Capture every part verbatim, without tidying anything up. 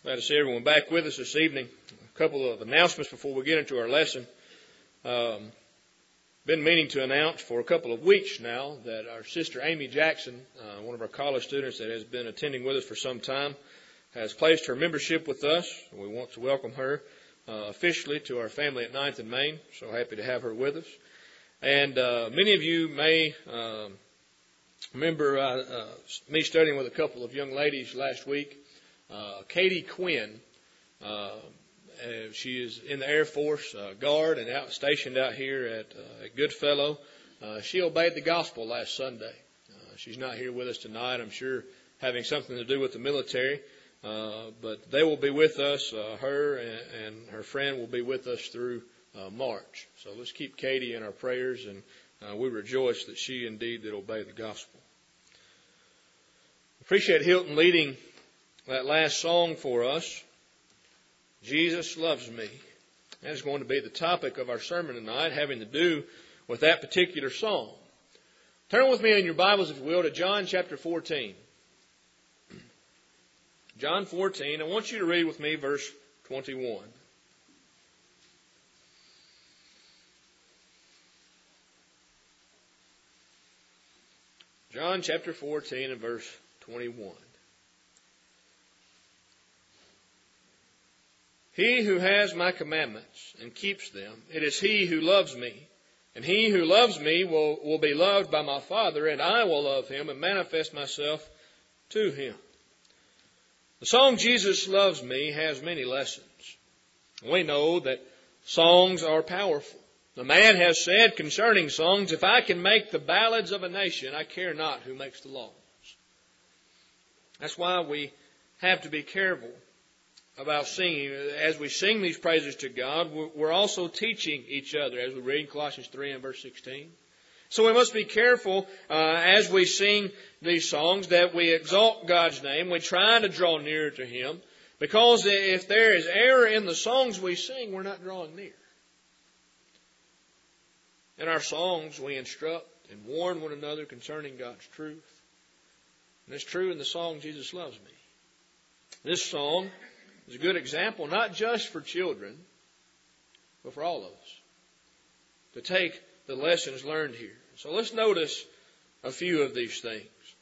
Glad to see everyone back with us this evening. A couple of announcements before we get into our lesson. Um, been meaning to announce for a couple of weeks now that our sister Amy Jackson, uh, one of our college students that has been attending with us for some time, has placed her membership with us. We want to welcome her uh, officially to our family at ninth and Main. So happy to have her with us. And uh, many of you may um, remember uh, uh, me studying with a couple of young ladies last week. Uh, Katie Quinn, uh, uh, she is in the Air Force uh, Guard and out stationed out here at, uh, at Goodfellow. Uh, she obeyed the gospel last Sunday. Uh, she's not here with us tonight, I'm sure, having something to do with the military. Uh, but they will be with us. Uh, her and, and her friend will be with us through uh, March. So let's keep Katie in our prayers, and uh, we rejoice that she indeed did obey the gospel. Appreciate Hilton leading that last song for us, Jesus Loves Me. That is going to be the topic of our sermon tonight, having to do with that particular song. Turn with me in your Bibles, if you will, to John chapter fourteen. John fourteen, I want you to read with me verse twenty-one. John chapter fourteen and verse twenty-one. He who has my commandments and keeps them, it is he who loves me. And he who loves me will, will be loved by my Father, and I will love him and manifest myself to him. The song Jesus Loves Me has many lessons. We know that songs are powerful. The man has said concerning songs, if I can make the ballads of a nation, I care not who makes the laws. That's why we have to be careful about singing. As we sing these praises to God, we're also teaching each other, as we read in Colossians three and verse sixteen. So we must be careful uh, as we sing these songs that we exalt God's name. We try to draw nearer to Him, because if there is error in the songs we sing, we're not drawing near. In our songs, we instruct and warn one another concerning God's truth. And it's true in the song, Jesus Loves Me. This song is a good example, not just for children, but for all of us, to take the lessons learned here. So let's notice a few of these things.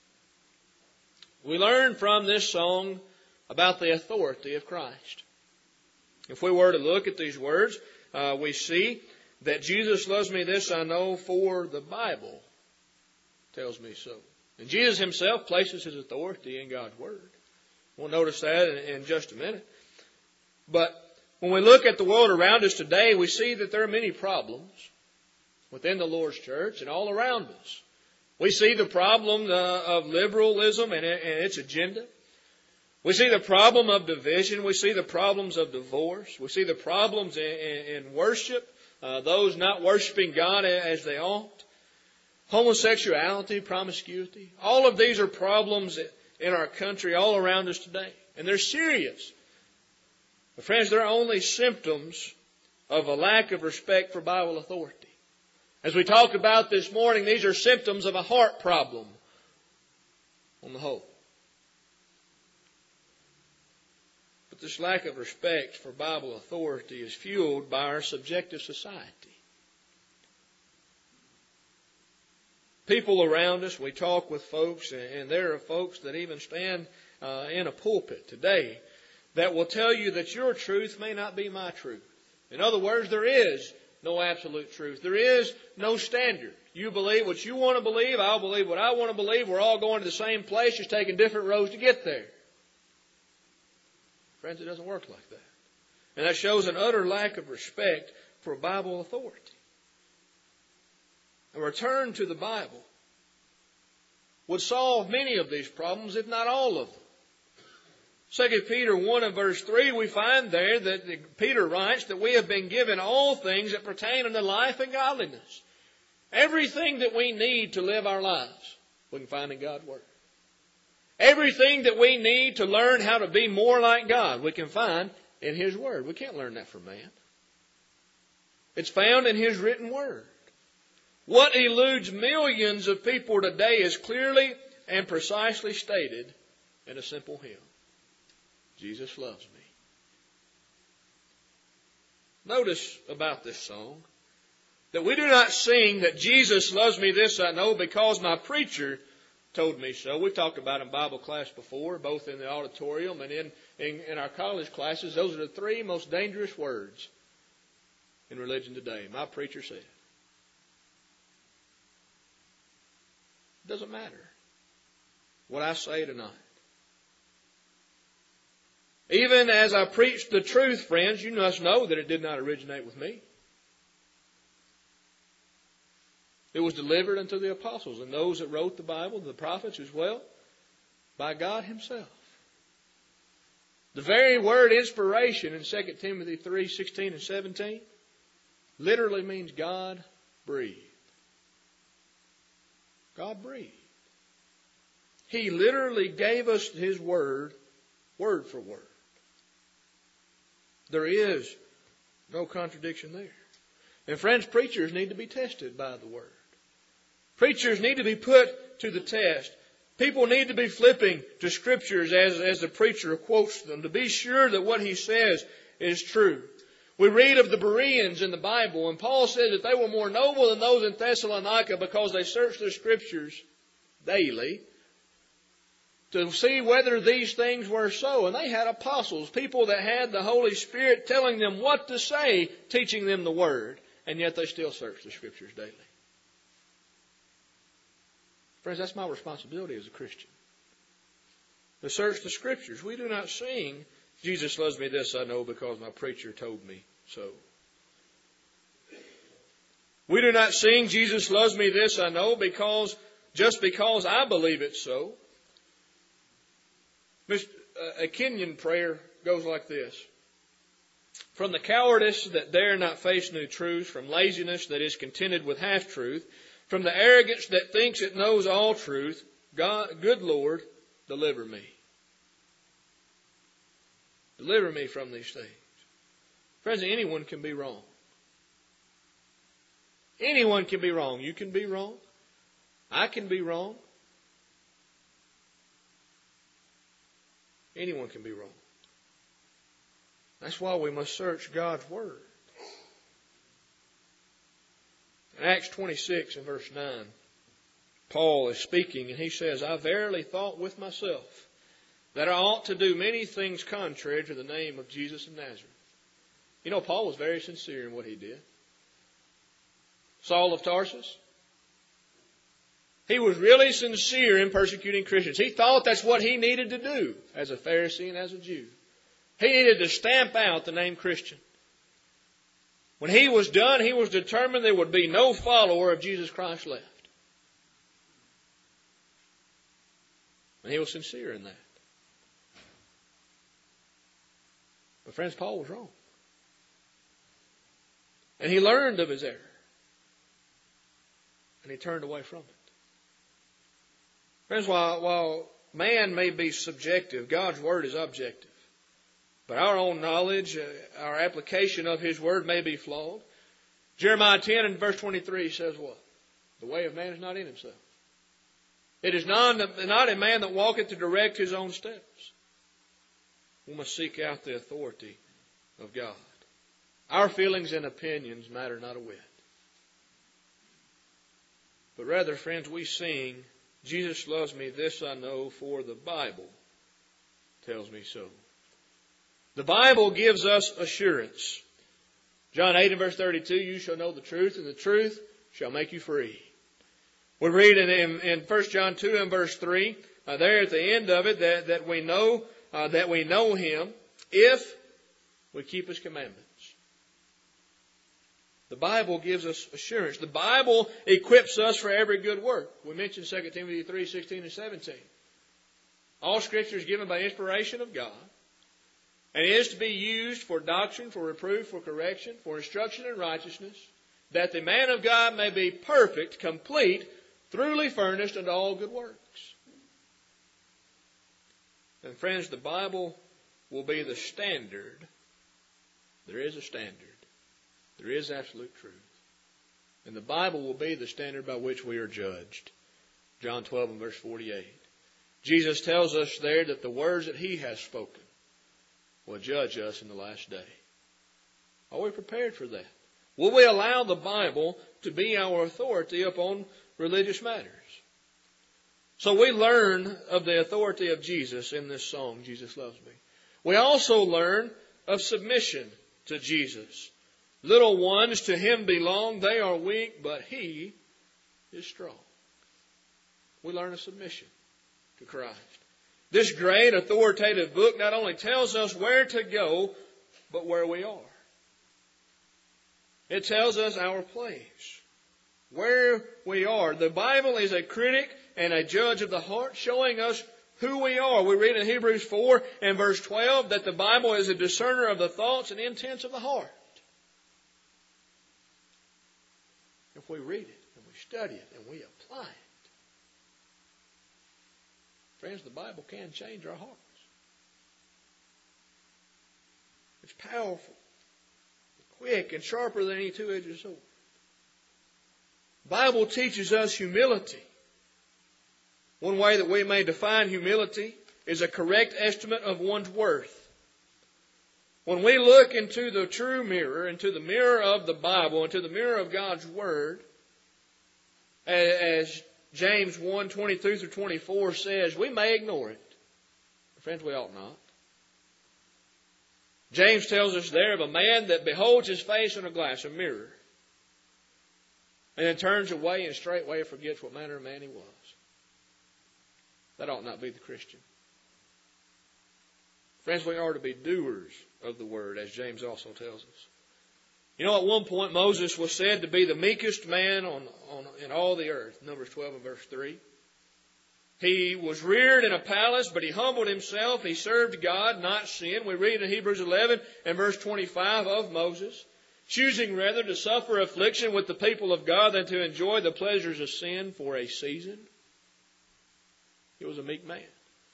We learn from this song about the authority of Christ. If we were to look at these words, uh, we see that Jesus loves me, this I know, for the Bible tells me so. And Jesus himself places his authority in God's Word. We'll notice that in, in just a minute. But when we look at the world around us today, we see that there are many problems within the Lord's church and all around us. We see the problem uh, of liberalism and, and its agenda. We see the problem of division. We see the problems of divorce. We see the problems in, in, in worship, uh, those not worshiping God as they ought. Homosexuality, promiscuity. All of these are problems in our country all around us today. And they're serious. But friends, they're only symptoms of a lack of respect for Bible authority. As we talked about this morning, these are symptoms of a heart problem on the whole. But this lack of respect for Bible authority is fueled by our subjective society. People around us, we talk with folks, and there are folks that even stand uh, in a pulpit today that will tell you that your truth may not be my truth. In other words, there is no absolute truth. There is no standard. You believe what you want to believe. I'll believe what I want to believe. We're all going to the same place, just taking different roads to get there. Friends, it doesn't work like that. And that shows an utter lack of respect for Bible authority. A return to the Bible would solve many of these problems, if not all of them. Second Peter one and verse three, we find there that Peter writes that we have been given all things that pertain unto life and godliness. Everything that we need to live our lives, we can find in God's Word. Everything that we need to learn how to be more like God, we can find in His Word. We can't learn that from man. It's found in His written Word. What eludes millions of people today is clearly and precisely stated in a simple hymn. Jesus loves me. Notice about this song that we do not sing that Jesus loves me, this I know, because my preacher told me so. We've talked about it in Bible class before, both in the auditorium and in, in, in our college classes. Those are the three most dangerous words in religion today. My preacher said. It doesn't matter what I say tonight. Even as I preach the truth, friends, you must know that it did not originate with me. It was delivered unto the apostles and those that wrote the Bible, the prophets as well, by God Himself. The very word inspiration in Second Timothy three, sixteen and seventeen literally means God breathed. God breathed. He literally gave us His word, word for word. There is no contradiction there. And friends, preachers need to be tested by the word. Preachers need to be put to the test. People need to be flipping to scriptures as, as the preacher quotes them to be sure that what he says is true. We read of the Bereans in the Bible, and Paul said that they were more noble than those in Thessalonica because they searched the scriptures daily to see whether these things were so. And they had apostles, people that had the Holy Spirit telling them what to say, teaching them the Word, and yet they still searched the scriptures daily. Friends, that's my responsibility as a Christian. To search the Scriptures. We do not sing, Jesus loves me, this I know, because my preacher told me so. We do not sing, Jesus loves me, this I know, because just because I believe it so. A Kenyan prayer goes like this. From the cowardice that dare not face new truths, from laziness that is contented with half-truth, from the arrogance that thinks it knows all truth, God, good Lord, deliver me. Deliver me from these things. Friends, anyone can be wrong. Anyone can be wrong. You can be wrong. I can be wrong. Anyone can be wrong. That's why we must search God's Word. In Acts twenty-six and verse nine, Paul is speaking and he says, I verily thought with myself that I ought to do many things contrary to the name of Jesus of Nazareth. You know, Paul was very sincere in what he did. Saul of Tarsus, he was really sincere in persecuting Christians. He thought that's what he needed to do as a Pharisee and as a Jew. He needed to stamp out the name Christian. When he was done, he was determined there would be no follower of Jesus Christ left. And he was sincere in that. But friends, Paul was wrong. And he learned of his error. And he turned away from it. Friends, while, while man may be subjective, God's Word is objective. But our own knowledge, uh, our application of His Word may be flawed. Jeremiah ten and verse twenty-three says what? The way of man is not in himself. It is not, not a man that walketh to direct his own steps. We must seek out the authority of God. Our feelings and opinions matter not a whit. But rather, friends, we sing, Jesus loves me, this I know, for the Bible tells me so. The Bible gives us assurance. John eight and verse thirty-two, you shall know the truth, and the truth shall make you free. We read in, in, in First John two and verse three, uh, there at the end of it, that, that we know uh, that we know Him if we keep His commandments. The Bible gives us assurance. The Bible equips us for every good work. We mentioned Second Timothy three, sixteen and seventeen. All Scripture is given by inspiration of God. And is to be used for doctrine, for reproof, for correction, for instruction in righteousness, that the man of God may be perfect, complete, thoroughly furnished unto all good works. And friends, the Bible will be the standard. There is a standard. There is absolute truth. And the Bible will be the standard by which we are judged. John twelve and verse forty-eight. Jesus tells us there that the words that He has spoken will judge us in the last day. Are we prepared for that? Will we allow the Bible to be our authority upon religious matters? So we learn of the authority of Jesus in this song, Jesus Loves Me. We also learn of submission to Jesus. Little ones to Him belong. They are weak, but He is strong. We learn of submission to Christ. This great authoritative book not only tells us where to go, but where we are. It tells us our place, where we are. The Bible is a critic and a judge of the heart, showing us who we are. We read in Hebrews four and verse twelve that the Bible is a discerner of the thoughts and intents of the heart. If we read it and we study it and we apply it, friends, the Bible can change our hearts. It's powerful, quick, and sharper than any two-edged sword. The Bible teaches us humility. One way that we may define humility is a correct estimate of one's worth. When we look into the true mirror, into the mirror of the Bible, into the mirror of God's Word, as James one, twenty-two through twenty-four says, we may ignore it. Friends, we ought not. James tells us there of a man that beholds his face in a glass, a mirror, and then turns away and straightway forgets what manner of man he was. That ought not be the Christian. Friends, we are to be doers of the Word, as James also tells us. You know, at one point Moses was said to be the meekest man on, on in all the earth. Numbers twelve and verse three. He was reared in a palace, but he humbled himself. He served God, not sin. We read in Hebrews eleven and verse twenty-five of Moses, choosing rather to suffer affliction with the people of God than to enjoy the pleasures of sin for a season. He was a meek man.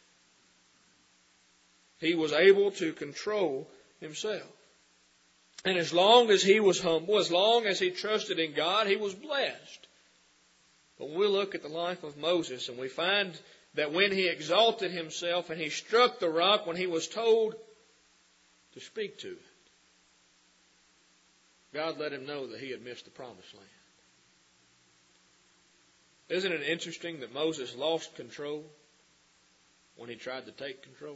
He was able to control himself. And as long as he was humble, as long as he trusted in God, he was blessed. But when we look at the life of Moses and we find that when he exalted himself and he struck the rock when he was told to speak to it, God let him know that he had missed the promised land. Isn't it interesting that Moses lost control when he tried to take control?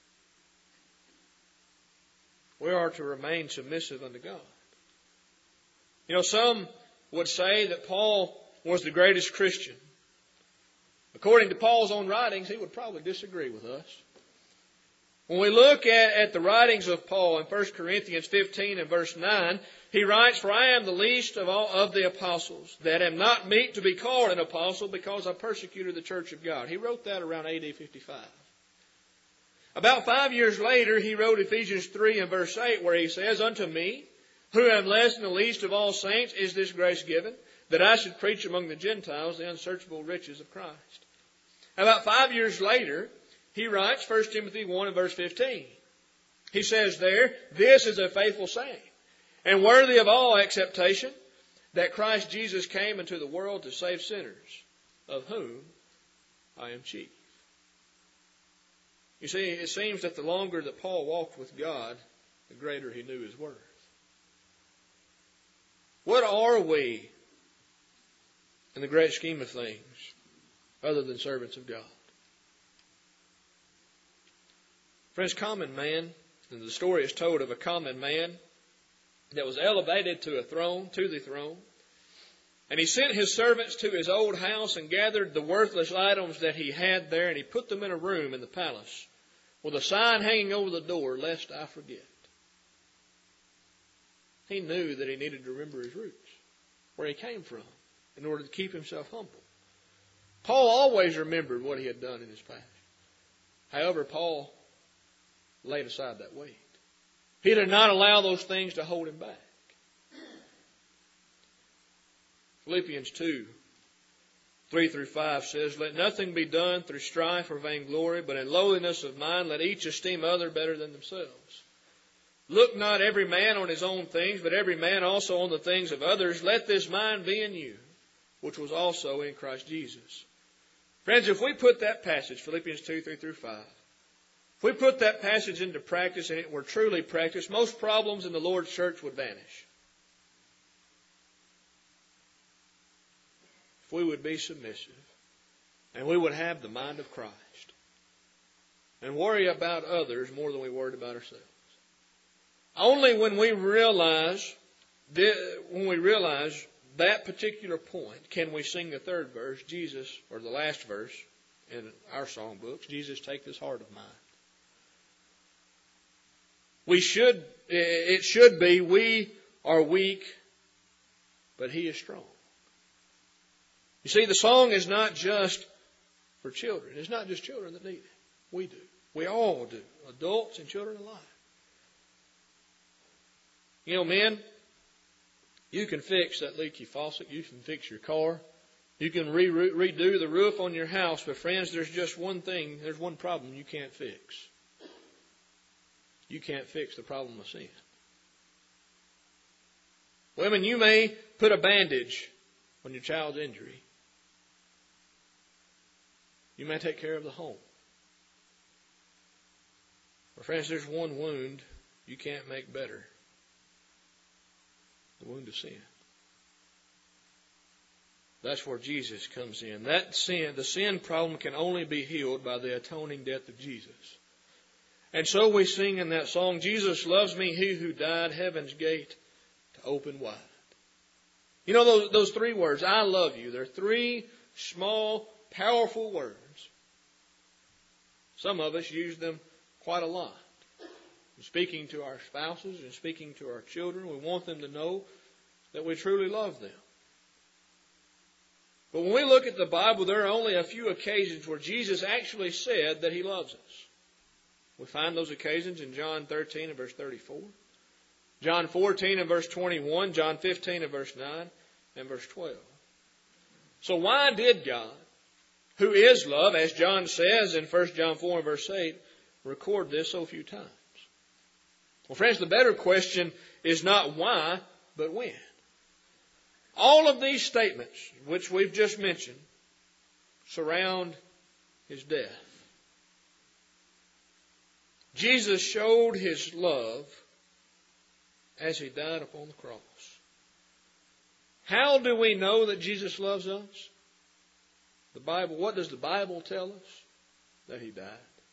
We are to remain submissive unto God. You know, some would say that Paul was the greatest Christian. According to Paul's own writings, he would probably disagree with us. When we look at, at the writings of Paul in First Corinthians fifteen and verse nine, he writes, "For I am the least of all of the apostles, that am not meet to be called an apostle, because I persecuted the church of God." He wrote that around A D fifty-five. About five years later, he wrote Ephesians three and verse eight, where he says, "Unto me, who am less than the least of all saints, is this grace given, that I should preach among the Gentiles the unsearchable riches of Christ." About five years later, he writes First Timothy one and verse fifteen. He says there, "This is a faithful saying, and worthy of all acceptation, that Christ Jesus came into the world to save sinners, of whom I am chief." You see, it seems that the longer that Paul walked with God, the greater he knew his worth. What are we in the great scheme of things other than servants of God? Friends, common man, and the story is told of a common man that was elevated to a throne, to the throne. And he sent his servants to his old house and gathered the worthless items that he had there, and he put them in a room in the palace with a sign hanging over the door, "Lest I forget." He knew that he needed to remember his roots, where he came from, in order to keep himself humble. Paul always remembered what he had done in his past. However, Paul laid aside that weight. He did not allow those things to hold him back. Philippians two, three through five says, "Let nothing be done through strife or vainglory, but in lowliness of mind let each esteem other better than themselves. Look not every man on his own things, but every man also on the things of others. Let this mind be in you, which was also in Christ Jesus." Friends, if we put that passage, Philippians two, three through five, If we put that passage into practice and it were truly practiced, most problems in the Lord's church would vanish. If we would be submissive and we would have the mind of Christ and worry about others more than we worried about ourselves. Only when we realize when we realize that particular point can we sing the third verse, Jesus, or the last verse in our songbooks, Jesus, take this heart of mine. We should, it should be, we are weak, but He is strong. You see, the song is not just for children. It's not just children that need it. We do. We all do. Adults and children alike. You know, men, you can fix that leaky faucet. You can fix your car. You can re- redo the roof on your house. But friends, there's just one thing, there's one problem you can't fix. You can't fix the problem of sin. Women, you may put a bandage on your child's injury. You may take care of the home. But friends, there's one wound you can't make better. The wound of sin. That's where Jesus comes in. That sin, the sin problem can only be healed by the atoning death of Jesus. And so we sing in that song, Jesus loves me, He who died, heaven's gate to open wide. You know those, those three words, I love you. They're three small, powerful words. Some of us use them quite a lot. Speaking to our spouses and speaking to our children, we want them to know that we truly love them. But when we look at the Bible, there are only a few occasions where Jesus actually said that He loves us. We find those occasions in John thirteen and verse thirty-four, John fourteen and verse twenty-one, John fifteen and verse nine, and verse twelve. So why did God, who is love, as John says in First John four and verse eight, record this so few times? Well, friends, the better question is not why, but when. All of these statements, which we've just mentioned, surround His death. Jesus showed His love as He died upon the cross. How do we know that Jesus loves us? The Bible, what does the Bible tell us? That He died.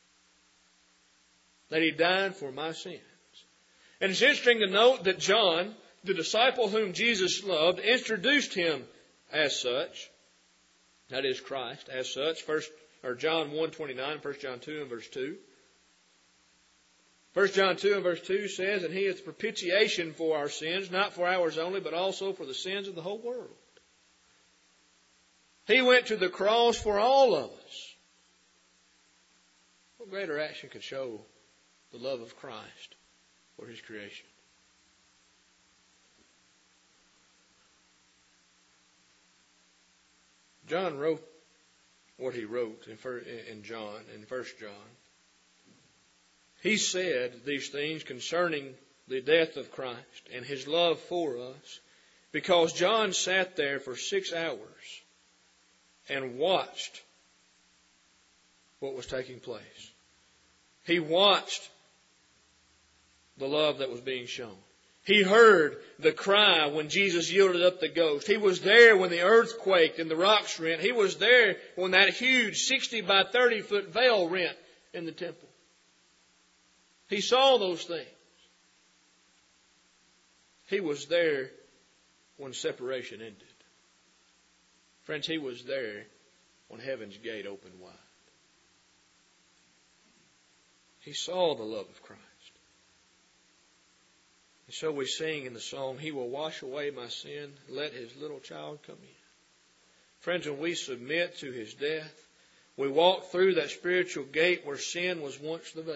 That He died for my sins. And it's interesting to note that John, the disciple whom Jesus loved, introduced Him as such. That is Christ, as such. First, or John one twenty-nine, First John two and verse two. First John two and verse two says, and He is the propitiation for our sins, not for ours only, but also for the sins of the whole world. He went to the cross for all of us. What greater action could show the love of Christ for His creation? John wrote what he wrote in John, in First John. He said these things concerning the death of Christ and His love for us because John sat there for six hours and watched what was taking place. He watched the love that was being shown. He heard the cry when Jesus yielded up the ghost. He was there when the earth quaked and the rocks rent. He was there when that huge sixty by thirty foot veil rent in the temple. He saw those things. He was there when separation ended. Friends, He was there when heaven's gate opened wide. He saw the love of Christ. And so we sing in the song, He will wash away my sin, let His little child come in. Friends, when we submit to His death, we walk through that spiritual gate where sin was once the veil.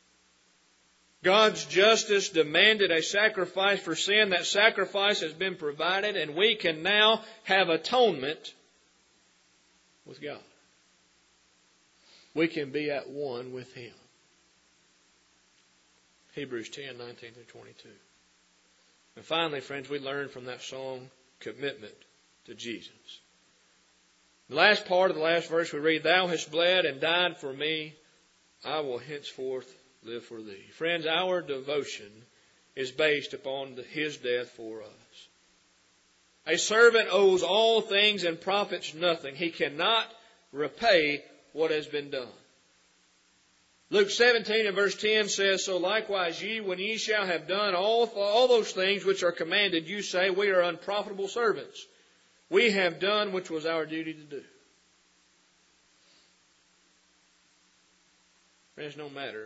God's justice demanded a sacrifice for sin. That sacrifice has been provided, and we can now have atonement with God. We can be at one with Him. Hebrews ten, nineteen through twenty-two. And finally, friends, we learn from that song commitment to Jesus. The last part of the last verse we read, Thou hast bled and died for me, I will henceforth live for thee. Friends, our devotion is based upon his death for us. A servant owes all things and profits nothing. He cannot repay what has been done. Luke seventeen and verse ten says, So likewise ye, when ye shall have done all, all those things which are commanded, you say, We are unprofitable servants. We have done which was our duty to do. Friends, no matter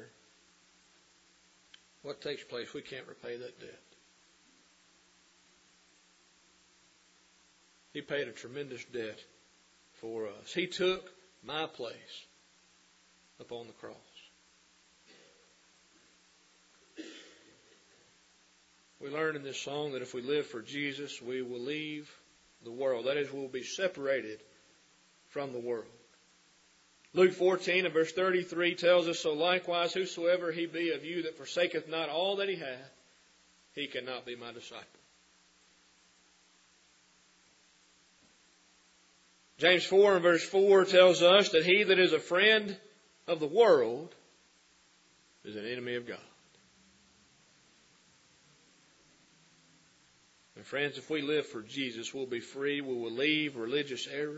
what takes place, we can't repay that debt. He paid a tremendous debt for us. He took my place upon the cross. We learn in this song that if we live for Jesus, we will leave the world. That is, we will be separated from the world. Luke fourteen and verse thirty-three tells us, So likewise, whosoever he be of you that forsaketh not all that he hath, he cannot be my disciple. James four and verse four tells us that he that is a friend of the world is an enemy of God. And friends, if we live for Jesus, we'll be free. We will leave religious error.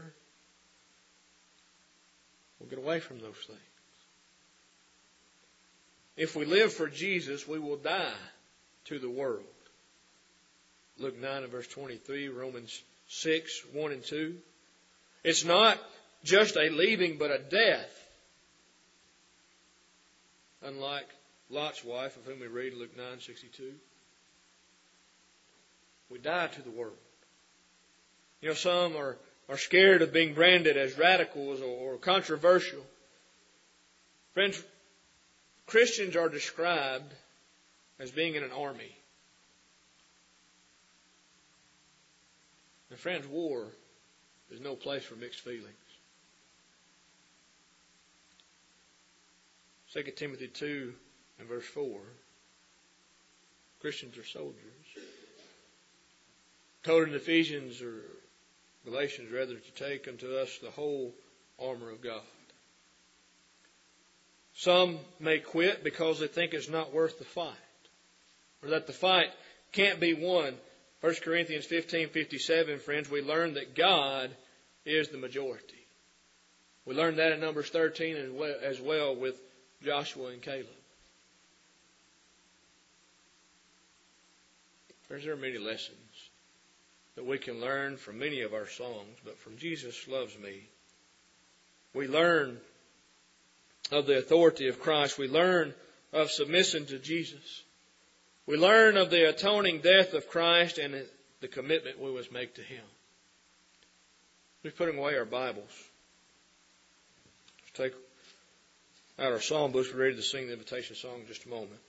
We'll get away from those things. If we live for Jesus, we will die to the world. Luke nine and verse twenty-three, Romans six, one and two. It's not just a leaving, but a death. Unlike Lot's wife, of whom we read in Luke nine sixty-two. We die to the world. You know, some are, are scared of being branded as radicals or, or controversial. Friends, Christians are described as being in an army. And friends, war is no place for mixed feelings. Second Timothy two and verse four. Christians are soldiers. Told in Ephesians or Galatians rather to take unto us the whole armor of God. Some may quit because they think it's not worth the fight, or that the fight can't be won. First Corinthians fifteen fifty-seven, friends, we learn that God is the majority. We learned that in Numbers thirteen as well, as well with Joshua and Caleb. Friends, there are many lessons that we can learn from many of our songs, but from Jesus Loves Me, we learn of the authority of Christ. We learn of submission to Jesus. We learn of the atoning death of Christ and the commitment we must make to Him. We're putting away our Bibles. Let's take out our psalm books. We're ready to sing the invitation song in just a moment.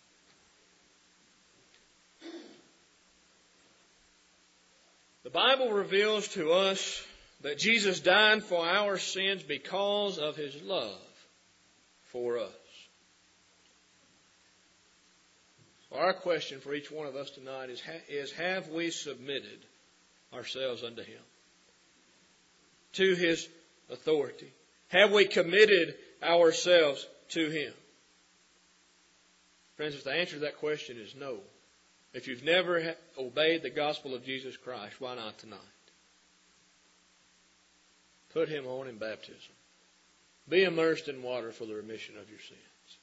The Bible reveals to us that Jesus died for our sins because of His love for us. So our question for each one of us tonight is, is have we submitted ourselves unto Him? To His authority? Have we committed ourselves to Him? Friends, if the answer to that question is no, if you've never obeyed the gospel of Jesus Christ, why not tonight? Put Him on in baptism. Be immersed in water for the remission of your sins.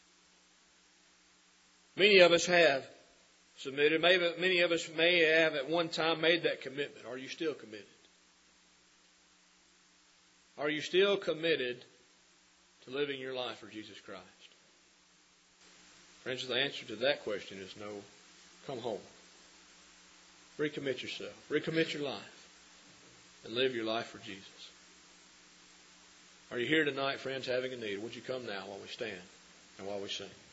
Many of us have submitted. Maybe many of us may have at one time made that commitment. Are you still committed? Are you still committed to living your life for Jesus Christ? Friends, the answer to that question is no. Come home. Recommit yourself. Recommit your life. And live your life for Jesus. Are you here tonight, friends, having a need? Would you come now while we stand and while we sing?